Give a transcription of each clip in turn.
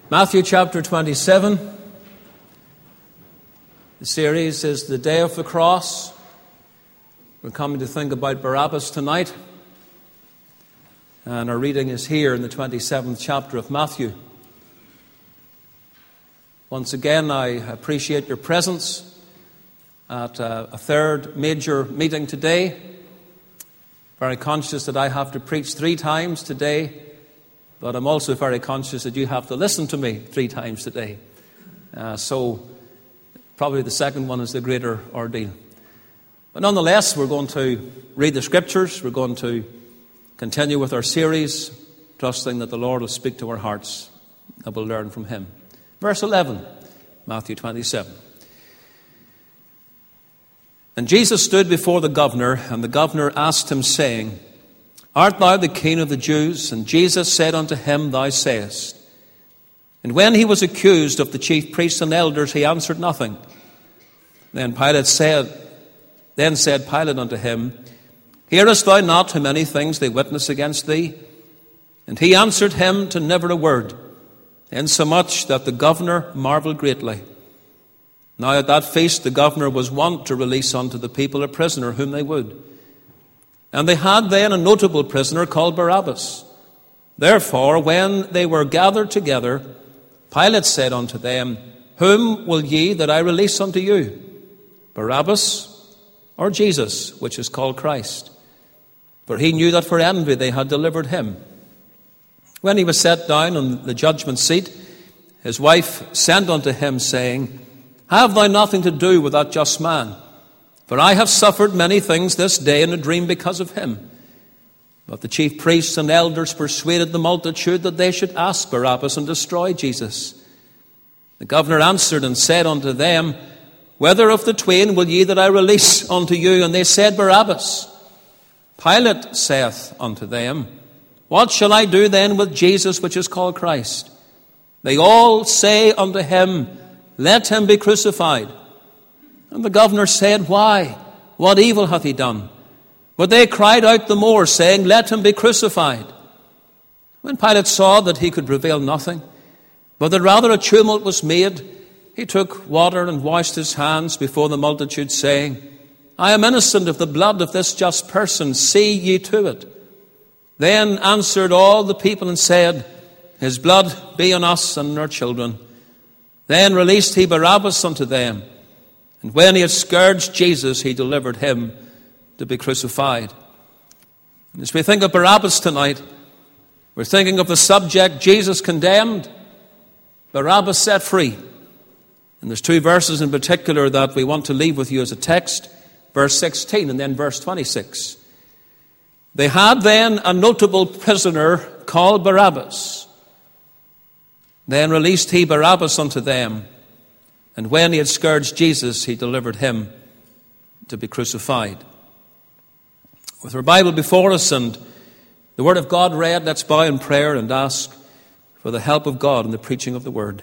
Matthew chapter 27. The series is The Day of the Cross. We're coming to think about Barabbas tonight. And our reading is here in the 27th chapter of Matthew. Once again, I appreciate your presence at a third major meeting today. Very conscious that I have to preach 3 times today. But I'm also very conscious that you have to listen to me 3 times today. So probably the second one is the greater ordeal. But nonetheless, we're going to read the Scriptures. We're going to continue with our series, trusting that the Lord will speak to our hearts and we'll learn from Him. Verse 11, Matthew 27. And Jesus stood before the governor, and the governor asked him, saying, Art thou the King of the Jews? And Jesus said unto him, Thou sayest. And when he was accused of the chief priests and elders, he answered nothing. Then said Pilate unto him, Hearest thou not how many things they witness against thee? And he answered him to never a word, insomuch that the governor marveled greatly. Now at that feast the governor was wont to release unto the people a prisoner whom they would. And they had then a notable prisoner called Barabbas. Therefore, when they were gathered together, Pilate said unto them, Whom will ye that I release unto you, Barabbas or Jesus, which is called Christ? For he knew that for envy they had delivered him. When he was set down on the judgment seat, his wife sent unto him, saying, Have thou nothing to do with that just man? For I have suffered many things this day in a dream because of him. But the chief priests and elders persuaded the multitude that they should ask Barabbas and destroy Jesus. The governor answered and said unto them, Whether of the twain will ye that I release unto you? And they said, Barabbas. Pilate saith unto them, What shall I do then with Jesus, which is called Christ? They all say unto him, Let him be crucified. And the governor said, Why? What evil hath he done? But they cried out the more, saying, Let him be crucified. When Pilate saw that he could prevail nothing, but that rather a tumult was made, he took water and washed his hands before the multitude, saying, I am innocent of the blood of this just person. See ye to it. Then answered all the people and said, His blood be on us and on our children. Then released he Barabbas unto them. And when he had scourged Jesus, he delivered him to be crucified. And as we think of Barabbas tonight, we're thinking of the subject Jesus condemned, Barabbas set free. And there's 2 verses in particular that we want to leave with you as a text, verse 16 and then verse 26. They had then a notable prisoner called Barabbas. Then released he Barabbas unto them. And when he had scourged Jesus, he delivered him to be crucified. With our Bible before us and the Word of God read, let's bow in prayer and ask for the help of God in the preaching of the Word.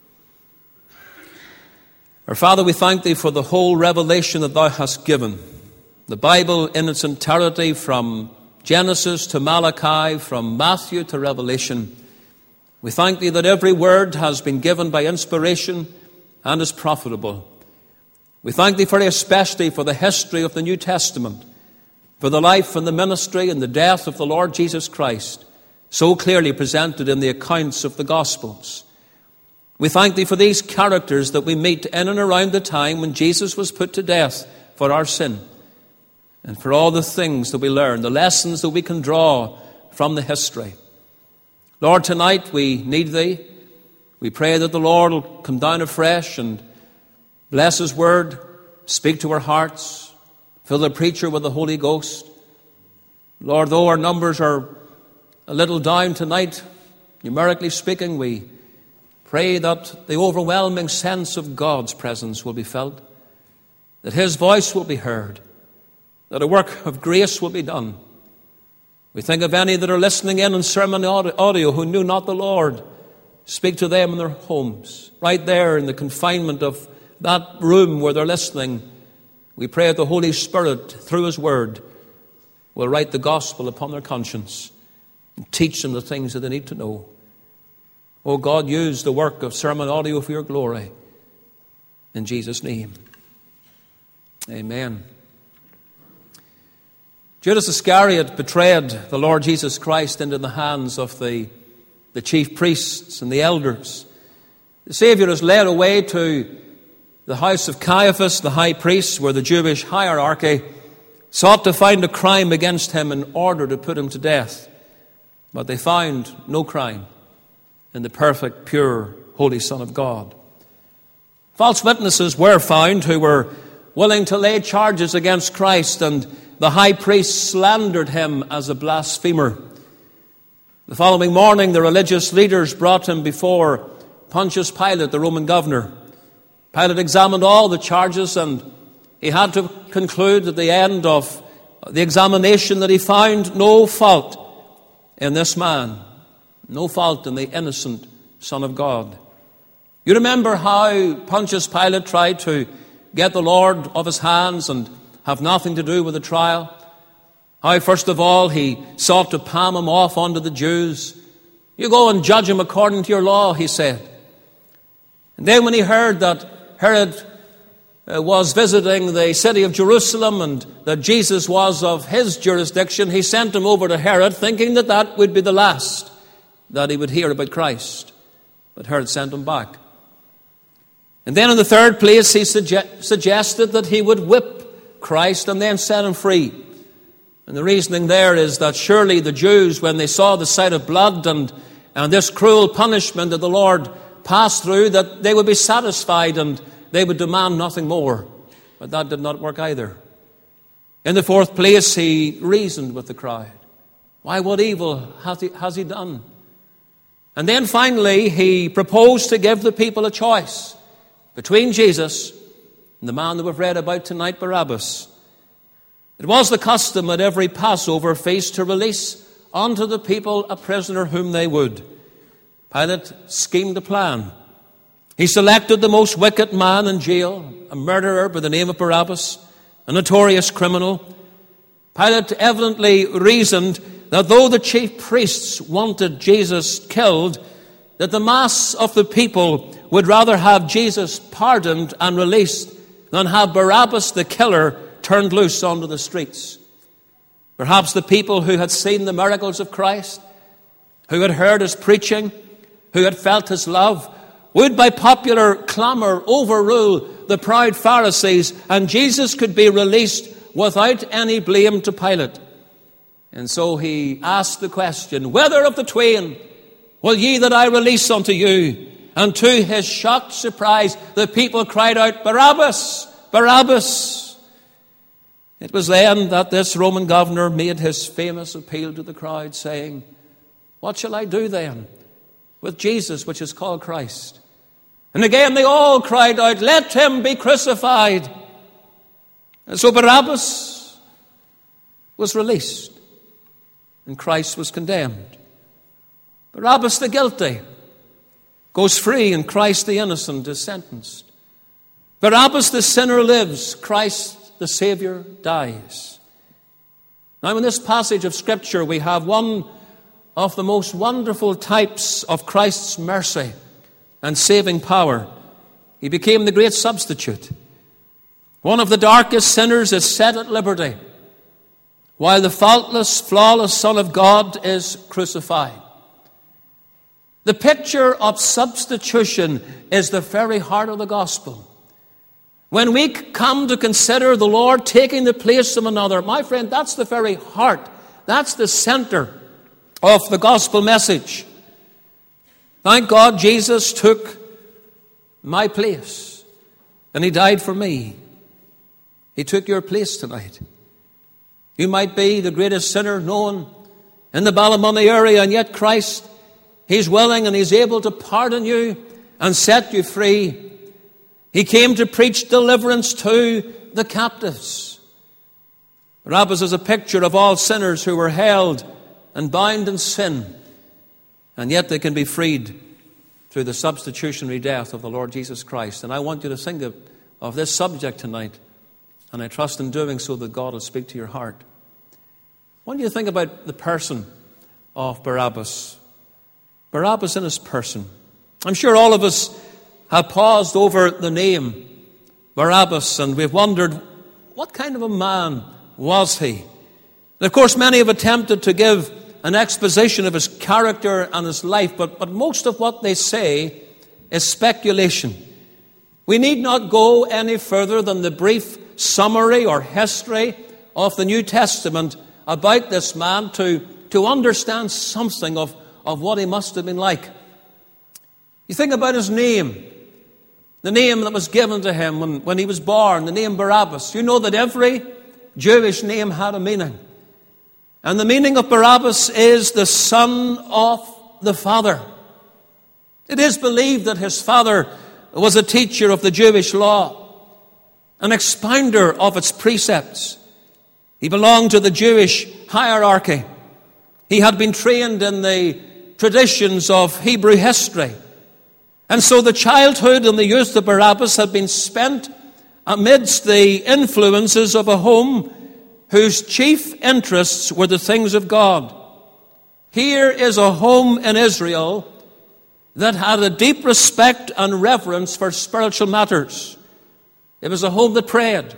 Our Father, we thank Thee for the whole revelation that Thou hast given. The Bible in its entirety, from Genesis to Malachi, from Matthew to Revelation. We thank Thee that every word has been given by inspiration and is profitable. We thank Thee very especially for the history of the New Testament, for the life and the ministry and the death of the Lord Jesus Christ, so clearly presented in the accounts of the Gospels. We thank Thee for these characters that we meet in and around the time when Jesus was put to death for our sin, and for all the things that we learn, the lessons that we can draw from the history. Lord, tonight we need Thee. We pray that the Lord will come down afresh and bless His word, speak to our hearts, fill the preacher with the Holy Ghost. Lord, though our numbers are a little down tonight, numerically speaking, we pray that the overwhelming sense of God's presence will be felt, that His voice will be heard, that a work of grace will be done. We think of any that are listening in on sermon audio who knew not the Lord. Speak to them in their homes, right there in the confinement of that room where they're listening. We pray that the Holy Spirit, through His Word, will write the gospel upon their conscience and teach them the things that they need to know. Oh God, use the work of sermon audio for your glory. In Jesus' name. Amen. Judas Iscariot betrayed the Lord Jesus Christ into the hands of the chief priests and the elders. The Savior is led away to the house of Caiaphas, the high priest, where the Jewish hierarchy sought to find a crime against him in order to put him to death. But they found no crime in the perfect, pure, holy Son of God. False witnesses were found who were willing to lay charges against Christ, and the high priest slandered him as a blasphemer. The following morning, the religious leaders brought him before Pontius Pilate, the Roman governor. Pilate examined all the charges, and he had to conclude at the end of the examination that he found no fault in this man, no fault in the innocent Son of God. You remember how Pontius Pilate tried to get the Lord off his hands and have nothing to do with the trial. How, first of all, he sought to palm him off onto the Jews. You go and judge him according to your law, he said. And then when he heard that Herod was visiting the city of Jerusalem and that Jesus was of his jurisdiction, he sent him over to Herod, thinking that that would be the last that he would hear about Christ. But Herod sent him back. And then in the third place, he suggested that he would whip Christ and then set him free. And the reasoning there is that surely the Jews, when they saw the sight of blood and this cruel punishment that the Lord passed through, that they would be satisfied and they would demand nothing more. But that did not work either. In the fourth place, he reasoned with the crowd. Why, what evil has he done? And then finally, he proposed to give the people a choice between Jesus and the man that we've read about tonight, Barabbas. It was the custom at every Passover feast to release unto the people a prisoner whom they would. Pilate schemed a plan. He selected the most wicked man in jail, a murderer by the name of Barabbas, a notorious criminal. Pilate evidently reasoned that though the chief priests wanted Jesus killed, that the mass of the people would rather have Jesus pardoned and released than have Barabbas the killer turned loose onto the streets. Perhaps the people who had seen the miracles of Christ, who had heard his preaching, who had felt his love, would by popular clamor overrule the proud Pharisees, and Jesus could be released without any blame to Pilate. And so he asked the question, "Whether of the twain will ye that I release unto you?" And to his shocked surprise, the people cried out, "Barabbas! Barabbas!" It was then that this Roman governor made his famous appeal to the crowd, saying, "What shall I do then with Jesus, which is called Christ?" And again they all cried out, "Let him be crucified." And so Barabbas was released, and Christ was condemned. Barabbas the guilty goes free, and Christ the innocent is sentenced. Barabbas the sinner lives, Christ the Savior dies. Now in this passage of Scripture we have one of the most wonderful types of Christ's mercy and saving power. He became the great substitute. One of the darkest sinners is set at liberty, while the faultless, flawless Son of God is crucified. The picture of substitution is the very heart of the gospel. When we come to consider the Lord taking the place of another, my friend, that's the very heart. That's the center of the gospel message. Thank God Jesus took my place and he died for me. He took your place tonight. You might be the greatest sinner known in the Ballymoney area, and yet Christ, He's willing and He's able to pardon you and set you free. He came to preach deliverance to the captives. Barabbas is a picture of all sinners who were held and bound in sin, and yet they can be freed through the substitutionary death of the Lord Jesus Christ. And I want you to think of this subject tonight, and I trust in doing so that God will speak to your heart. When you think about the person of Barabbas, Barabbas in his person. I'm sure all of us have paused over the name Barabbas, and we've wondered, what kind of a man was he? And of course, many have attempted to give an exposition of his character and his life, but most of what they say is speculation. We need not go any further than the brief summary or history of the New Testament about this man to understand something of what he must have been like. You think about his name, the name that was given to him when he was born, the name Barabbas. You know that every Jewish name had a meaning. And the meaning of Barabbas is the son of the Father. It is believed that his father was a teacher of the Jewish law, an expounder of its precepts. He belonged to the Jewish hierarchy. He had been trained in the traditions of Hebrew history. And so the childhood and the youth of Barabbas had been spent amidst the influences of a home whose chief interests were the things of God. Here is a home in Israel that had a deep respect and reverence for spiritual matters. It was a home that prayed.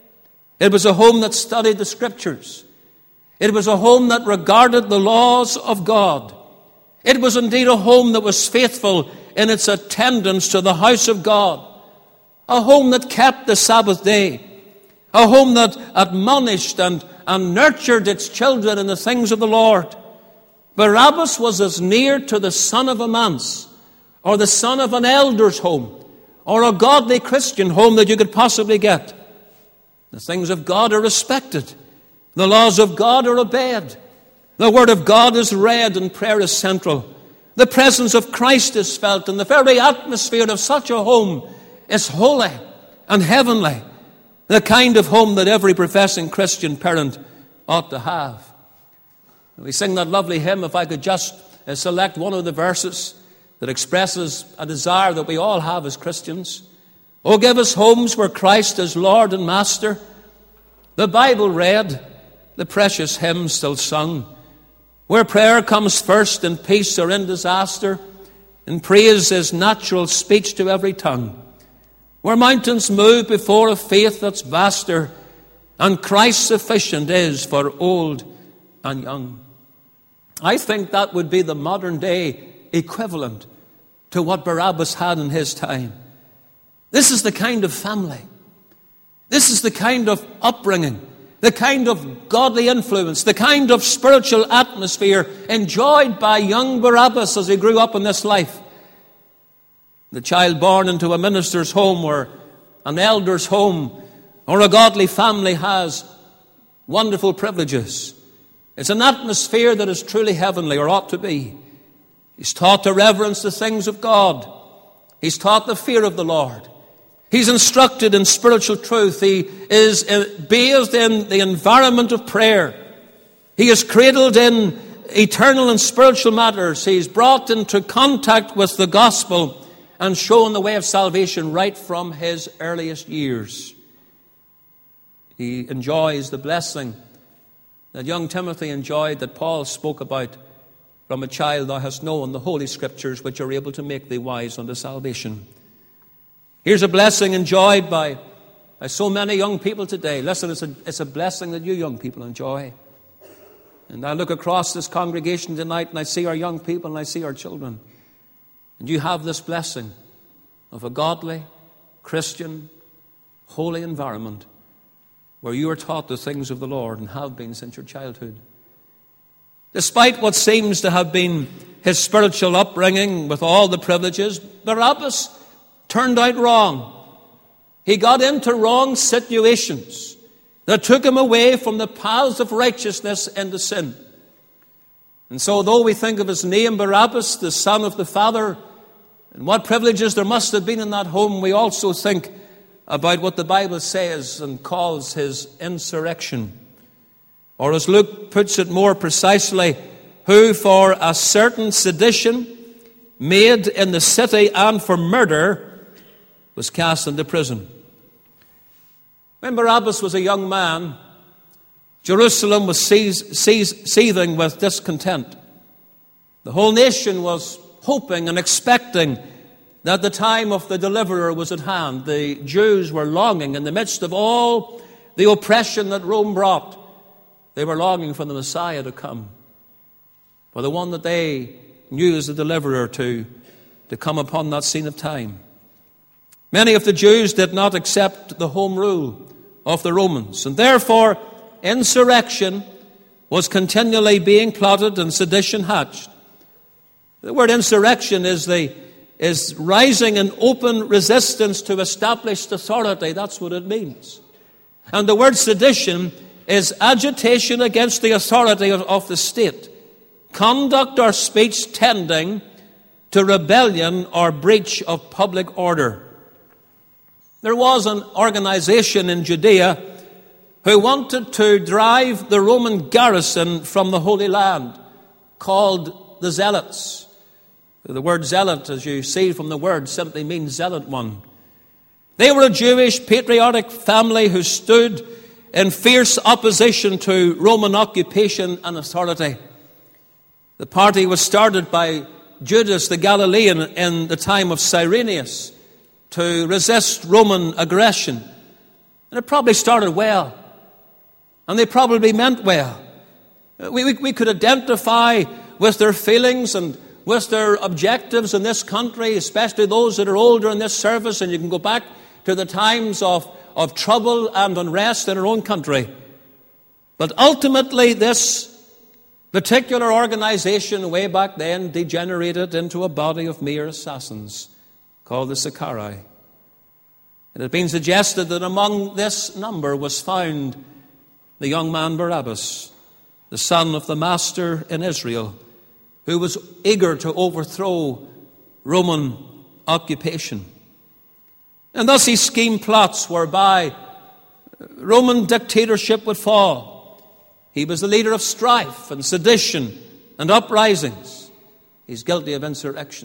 It was a home that studied the Scriptures. It was a home that regarded the laws of God. It was indeed a home that was faithful in its attendance to the house of God. A home that kept the Sabbath day. A home that admonished and nurtured its children in the things of the Lord. Barabbas was as near to the son of a manse, or the son of an elder's home, or a godly Christian home that you could possibly get. The things of God are respected. The laws of God are obeyed. The Word of God is read and prayer is central. The presence of Christ is felt, and the very atmosphere of such a home is holy and heavenly. The kind of home that every professing Christian parent ought to have. We sing that lovely hymn, if I could just select one of the verses that expresses a desire that we all have as Christians. Oh, give us homes where Christ is Lord and Master. The Bible read, the precious hymn still sung, where prayer comes first in peace or in disaster, and praise is natural speech to every tongue. Where mountains move before a faith that's vaster, and Christ sufficient is for old and young. I think that would be the modern day equivalent to what Barabbas had in his time. This is the kind of family. This is the kind of upbringing, the kind of godly influence, the kind of spiritual atmosphere enjoyed by young Barabbas as he grew up in this life. The child born into a minister's home or an elder's home or a godly family has wonderful privileges. It's an atmosphere that is truly heavenly, or ought to be. He's taught to reverence the things of God. He's taught the fear of the Lord. He's instructed in spiritual truth. He is bathed in the environment of prayer. He is cradled in eternal and spiritual matters. He's brought into contact with the gospel and shown the way of salvation right from his earliest years. He enjoys the blessing that young Timothy enjoyed, that Paul spoke about. From a child thou hast known the Holy Scriptures, which are able to make thee wise unto salvation. Here's a blessing enjoyed by so many young people today. Listen, it's a blessing that you young people enjoy. And I look across this congregation tonight and I see our young people and I see our children. And you have this blessing of a godly, Christian, holy environment where you are taught the things of the Lord and have been since your childhood. Despite what seems to have been his spiritual upbringing with all the privileges, Barabbas turned out wrong. He got into wrong situations that took him away from the paths of righteousness into sin. And so though we think of his name, Barabbas, the son of the Father, and what privileges there must have been in that home, we also think about what the Bible says and calls his insurrection. Or as Luke puts it more precisely, who for a certain sedition made in the city and for murder was cast into prison. When Barabbas was a young man, Jerusalem was seething with discontent. The whole nation was hoping and expecting that the time of the deliverer was at hand. The Jews were longing in the midst of all the oppression that Rome brought. They were longing for the Messiah to come, for the one that they knew as the deliverer to come upon that scene of time. Many of the Jews did not accept the home rule of the Romans, and therefore insurrection was continually being plotted and sedition hatched. The word insurrection is rising in open resistance to established authority. That's what it means. And the word sedition is agitation against the authority of the state, conduct or speech tending to rebellion or breach of public order. There was an organization in Judea who wanted to drive the Roman garrison from the Holy Land, called the Zealots. The word zealot, as you see from the word, simply means zealot one. They were a Jewish patriotic family who stood in fierce opposition to Roman occupation and authority. The party was started by Judas the Galilean in the time of Cyrenius to resist Roman aggression. And it probably started well. And they probably meant well. We could identify with their feelings and with their objectives in this country, especially those that are older in this service, and you can go back to the times of trouble and unrest in our own country. But ultimately, this particular organization way back then degenerated into a body of mere assassins called the Sicarii. It had been suggested that among this number was found the young man Barabbas, the son of the master in Israel, who was eager to overthrow Roman occupation. And thus he schemed plots whereby Roman dictatorship would fall. He was the leader of strife and sedition and uprisings. He's guilty of insurrection.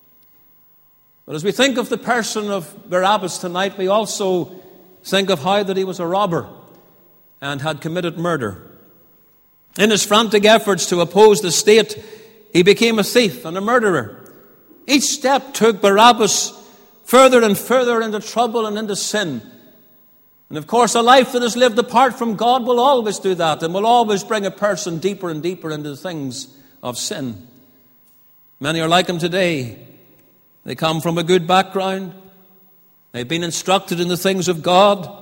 But as we think of the person of Barabbas tonight, we also think of how that he was a robber and had committed murder. In his frantic efforts to oppose the state, he became a thief and a murderer. Each step took Barabbas further and further into trouble and into sin. And of course, a life that is lived apart from God will always do that and will always bring a person deeper and deeper into the things of sin. Many are like him today. They come from a good background. They've been instructed in the things of God.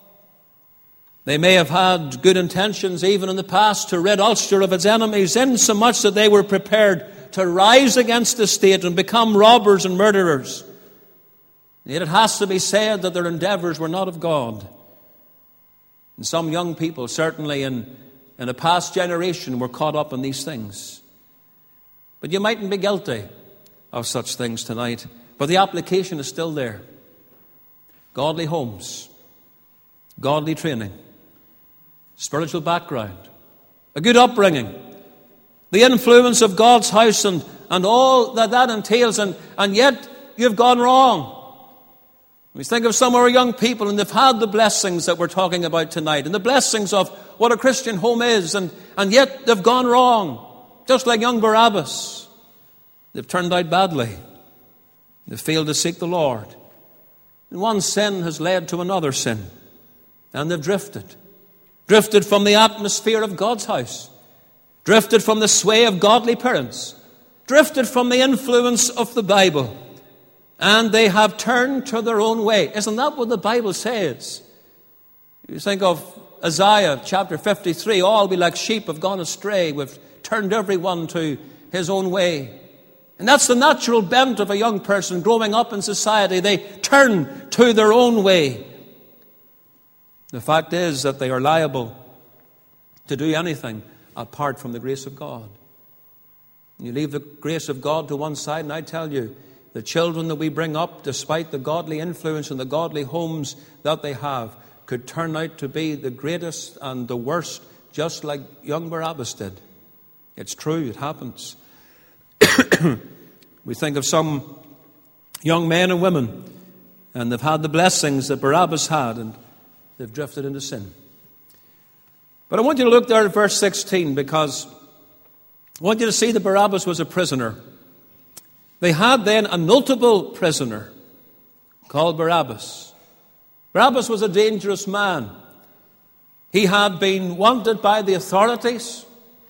They may have had good intentions even in the past to rid Ulster of its enemies, insomuch that they were prepared to rise against the state and become robbers and murderers. Yet it has to be said that their endeavors were not of God. And some young people, certainly in a past generation, were caught up in these things. But you mightn't be guilty of such things tonight. But the application is still there. Godly homes, godly training, spiritual background, a good upbringing, the influence of God's house and all that entails, and yet you've gone wrong. We think of some of our young people, and they've had the blessings that we're talking about tonight, and the blessings of what a Christian home is, and yet they've gone wrong, just like young Barabbas. They've turned out badly. They've failed to seek the Lord. And one sin has led to another sin, and they've drifted from the atmosphere of God's house, drifted from the sway of godly parents, drifted from the influence of the Bible, and they have turned to their own way. Isn't that what the Bible says? You think of Isaiah chapter 53, all we like sheep have gone astray, we've turned everyone to his own way. And that's the natural bent of a young person growing up in society. They turn to their own way. The fact is that they are liable to do anything apart from the grace of God. You leave the grace of God to one side, and I tell you, the children that we bring up, despite the godly influence and the godly homes that they have, could turn out to be the greatest and the worst, just like young Barabbas did. It's true, it happens. We think of some young men and women, and they've had the blessings that Barabbas had, and they've drifted into sin. But I want you to look there at verse 16, because I want you to see that Barabbas was a prisoner. They had then a notable prisoner called Barabbas. Barabbas was a dangerous man. He had been wanted by the authorities.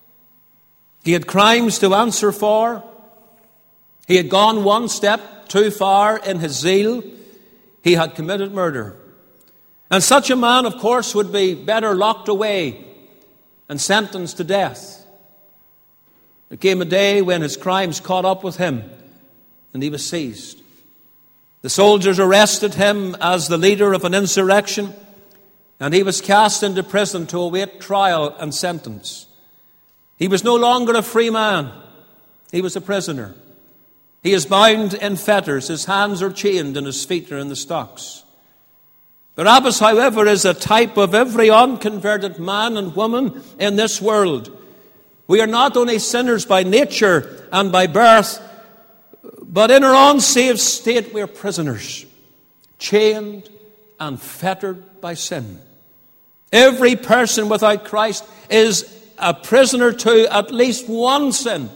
He had crimes to answer for. He had gone one step too far in his zeal. He had committed murder. And such a man, of course, would be better locked away and sentenced to death. There came a day when his crimes caught up with him and he was seized. The soldiers arrested him as the leader of an insurrection, and he was cast into prison to await trial and sentence. He was no longer a free man. He was a prisoner. He is bound in fetters. His hands are chained and his feet are in the stocks. Barabbas, however, is a type of every unconverted man and woman in this world. We are not only sinners by nature and by birth, but in our unsaved state we are prisoners, chained and fettered by sin. Every person without Christ is a prisoner to at least one sin.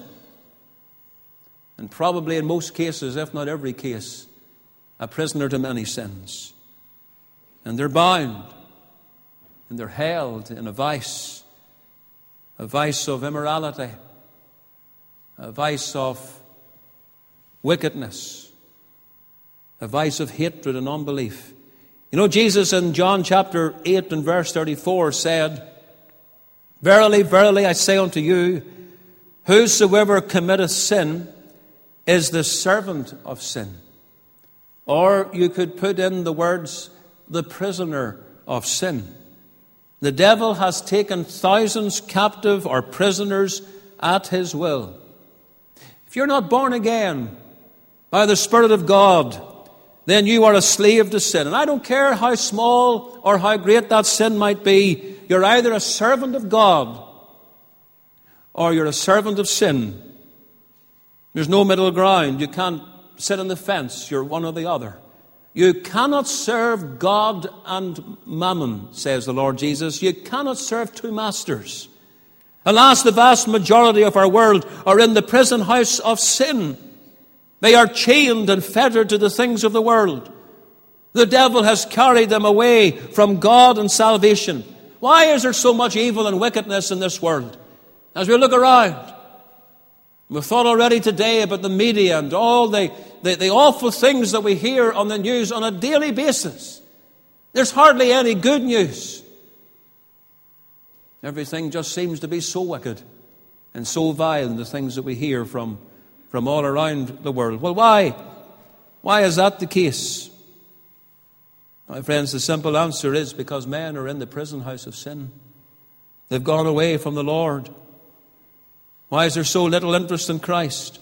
And probably in most cases, if not every case, a prisoner to many sins. And they're bound, and they're held in a vice of immorality, a vice of wickedness, a vice of hatred and unbelief. You know, Jesus in John chapter 8 and verse 34 said, "Verily, verily, I say unto you, whosoever committeth sin is the servant of sin." Or you could put in the words, the prisoner of sin. The devil has taken thousands captive or prisoners at his will. If you're not born again by the Spirit of God, then you are a slave to sin. And I don't care how small or how great that sin might be, you're either a servant of God or you're a servant of sin. There's no middle ground. You can't sit on the fence. You're one or the other. You cannot serve God and mammon, says the Lord Jesus. You cannot serve two masters. Alas, the vast majority of our world are in the prison house of sin. They are chained and fettered to the things of the world. The devil has carried them away from God and salvation. Why is there so much evil and wickedness in this world? As we look around, we've thought already today about the media and all the awful things that we hear on the news on a daily basis. There's hardly any good news. Everything just seems to be so wicked and so vile, the things that we hear from all around the world. Well, why? Why is that the case? My friends, the simple answer is because men are in the prison house of sin. They've gone away from the Lord. Why is there so little interest in Christ?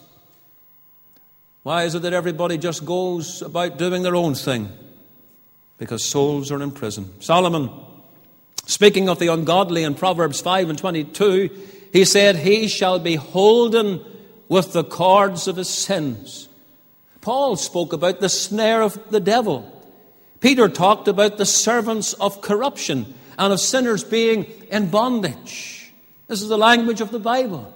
Why is it that everybody just goes about doing their own thing? Because souls are in prison. Solomon, speaking of the ungodly in Proverbs 5 and 22, he said, "He shall be holden with the cords of his sins." Paul spoke about the snare of the devil. Peter talked about the servants of corruption and of sinners being in bondage. This is the language of the Bible.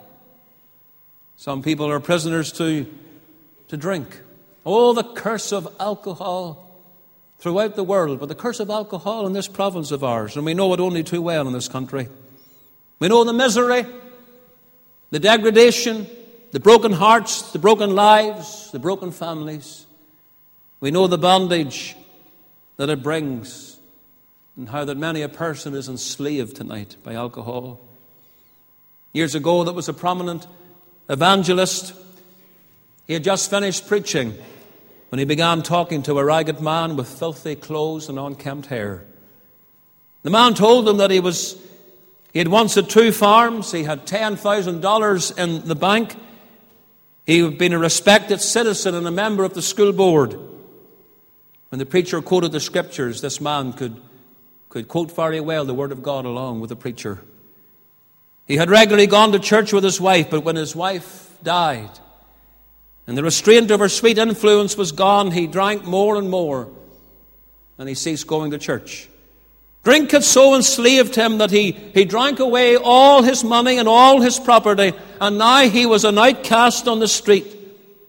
Some people are prisoners to drink. Oh, the curse of alcohol throughout the world, but the curse of alcohol in this province of ours, and we know it only too well in this country. We know the misery, the degradation, the broken hearts, the broken lives, the broken families. We know the bondage that it brings and how that many a person is enslaved tonight by alcohol. Years ago, there was a prominent evangelist. He had just finished preaching when he began talking to a ragged man with filthy clothes and unkempt hair. The man told him that he had once had 2 farms. He had $10,000 in the bank. He had been a respected citizen and a member of the school board. When the preacher quoted the scriptures, this man could quote very well the word of God along with the preacher. He had regularly gone to church with his wife, but when his wife died and the restraint of her sweet influence was gone, he drank more and more, and he ceased going to church. Drink had so enslaved him that he drank away all his money and all his property, and now he was an outcast on the street.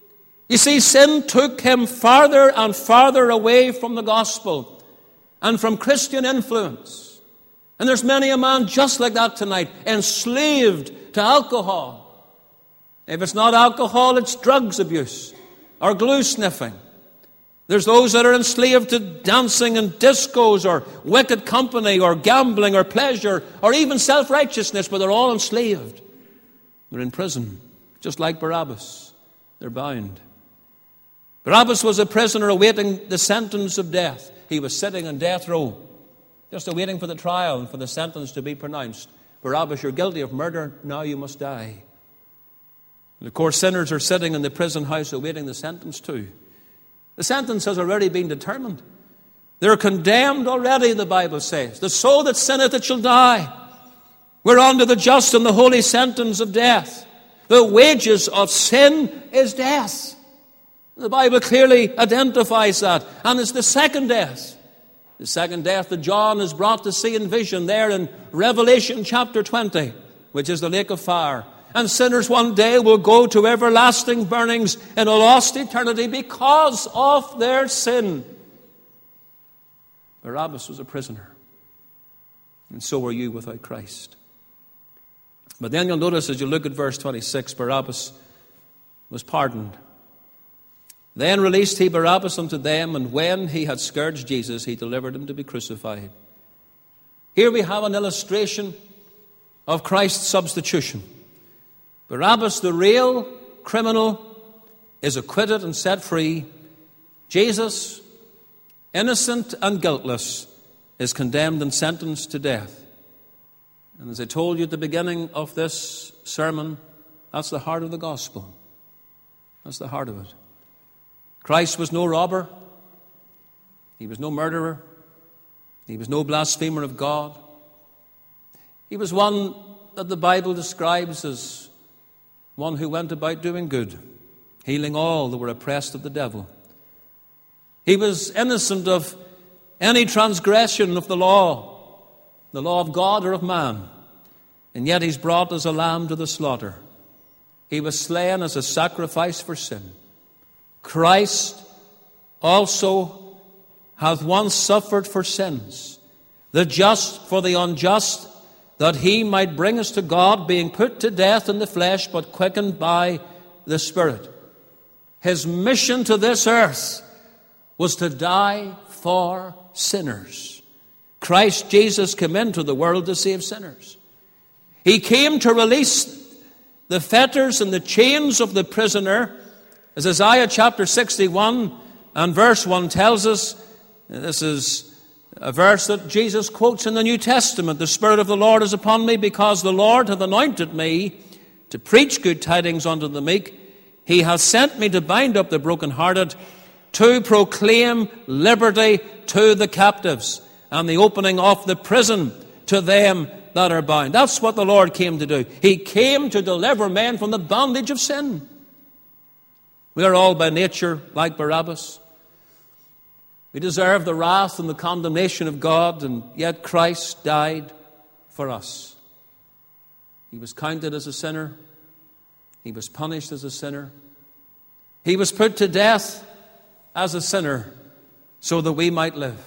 You see, sin took him farther and farther away from the gospel and from Christian influence. And there's many a man just like that tonight, enslaved to alcohol. If it's not alcohol, it's drugs abuse or glue sniffing. There's those that are enslaved to dancing and discos or wicked company or gambling or pleasure or even self-righteousness, but they're all enslaved. They're in prison, just like Barabbas. They're bound. Barabbas was a prisoner awaiting the sentence of death. He was sitting on death row, just awaiting for the trial and for the sentence to be pronounced. Barabbas, you're guilty of murder, now you must die. And of course, sinners are sitting in the prison house awaiting the sentence too. The sentence has already been determined. They're condemned already, the Bible says. The soul that sinneth, it shall die. We're under the just and the holy sentence of death. The wages of sin is death. The Bible clearly identifies that. And it's the second death. The second death that John is brought to see in vision there in Revelation chapter 20, which is the lake of fire. And sinners one day will go to everlasting burnings in a lost eternity because of their sin. Barabbas was a prisoner. And so were you without Christ. But then you'll notice as you look at verse 26, Barabbas was pardoned. Then released he Barabbas unto them, and when he had scourged Jesus, he delivered him to be crucified. Here we have an illustration of Christ's substitution. Barabbas, the real criminal, is acquitted and set free. Jesus, innocent and guiltless, is condemned and sentenced to death. And as I told you at the beginning of this sermon, that's the heart of the gospel. That's the heart of it. Christ was no robber. He was no murderer. He was no blasphemer of God. He was one that the Bible describes as one who went about doing good, healing all that were oppressed of the devil. He was innocent of any transgression of the law of God or of man, and yet he's brought as a lamb to the slaughter. He was slain as a sacrifice for sin. Christ also hath once suffered for sins, the just for the unjust, that he might bring us to God, being put to death in the flesh, but quickened by the Spirit. His mission to this earth was to die for sinners. Christ Jesus came into the world to save sinners. He came to release the fetters and the chains of the prisoner, as Isaiah chapter 61 and verse 1 tells us. This is a verse that Jesus quotes in the New Testament. The Spirit of the Lord is upon me, because the Lord hath anointed me to preach good tidings unto the meek. He hath sent me to bind up the brokenhearted, to proclaim liberty to the captives, and the opening of the prison to them that are bound. That's what the Lord came to do. He came to deliver men from the bondage of sin. We are all by nature like Barabbas. We deserve the wrath and the condemnation of God, and yet Christ died for us. He was counted as a sinner. He was punished as a sinner. He was put to death as a sinner so that we might live.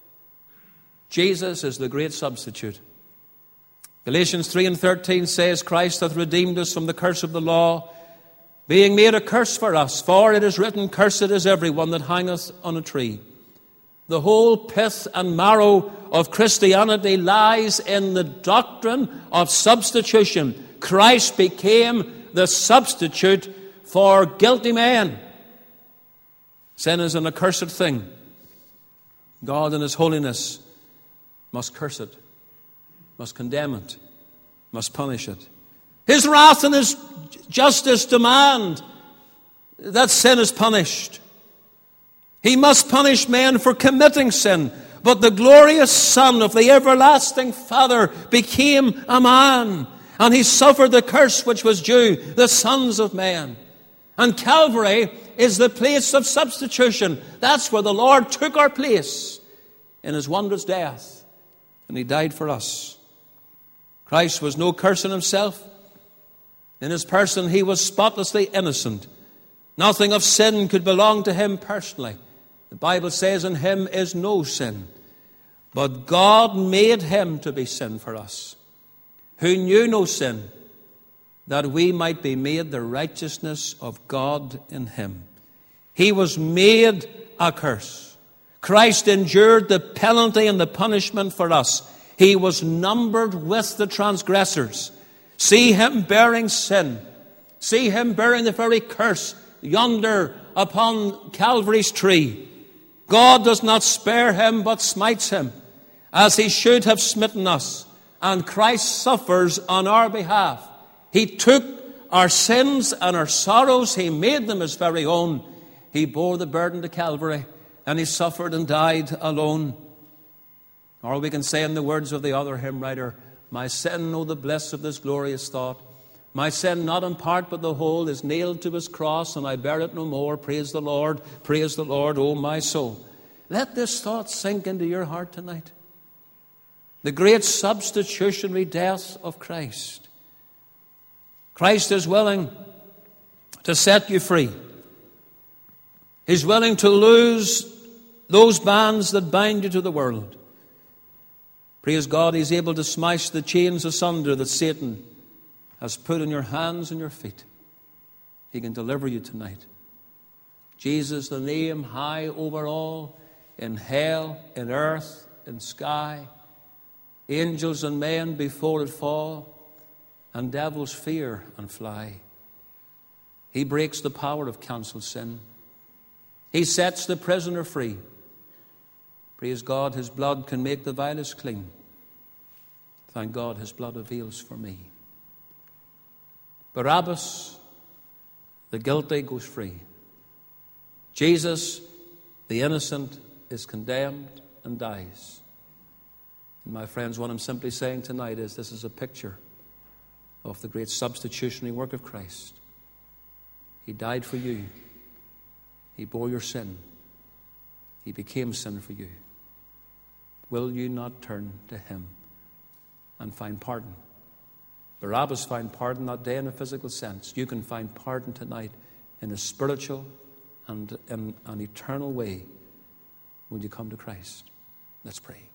Jesus is the great substitute. Galatians 3:13 says, Christ hath redeemed us from the curse of the law, being made a curse for us. For it is written, Cursed is every one that hangeth on a tree. The whole pith and marrow of Christianity lies in the doctrine of substitution. Christ became the substitute for guilty men. Sin is an accursed thing. God in His holiness must curse it, must condemn it, must punish it. His wrath and His justice demand that sin is punished. He must punish men for committing sin. But the glorious Son of the everlasting Father became a man, and He suffered the curse which was due the sons of men. And Calvary is the place of substitution. That's where the Lord took our place in His wondrous death, and He died for us. Christ was no curse in Himself. In His person He was spotlessly innocent, Nothing of sin could belong to him personally. The Bible says in him is no sin. But God made him to be sin for us, who knew no sin, that we might be made the righteousness of God in him. He was made a curse. Christ endured the penalty and the punishment for us. He was numbered with the transgressors. See him bearing sin. See him bearing the very curse yonder upon Calvary's tree. God does not spare him, but smites him, as he should have smitten us. And Christ suffers on our behalf. He took our sins and our sorrows. He made them his very own. He bore the burden to Calvary, and he suffered and died alone. Or we can say in the words of the other hymn writer, my sin, oh the bliss of this glorious thought, my sin, not in part but the whole, is nailed to his cross, and I bear it no more. Praise the Lord, O my soul. Let this thought sink into your heart tonight. The great substitutionary death of Christ. Christ is willing to set you free. He's willing to lose those bands that bind you to the world. Praise God, he's able to smash the chains asunder that Satan has put in your hands and your feet. He can deliver you tonight. Jesus, the name high over all, in hell, in earth, in sky, angels and men before it fall, and devils fear and fly. He breaks the power of cancelled sin. He sets the prisoner free. Praise God, his blood can make the vilest clean. Thank God, his blood avails for me. Barabbas, the guilty, goes free. Jesus, the innocent, is condemned and dies. And my friends, what I'm simply saying tonight is this is a picture of the great substitutionary work of Christ. He died for you. He bore your sin. He became sin for you. Will you not turn to him and find pardon? Barabbas found pardon that day in a physical sense. You can find pardon tonight in a spiritual and in an eternal way when you come to Christ. Let's pray.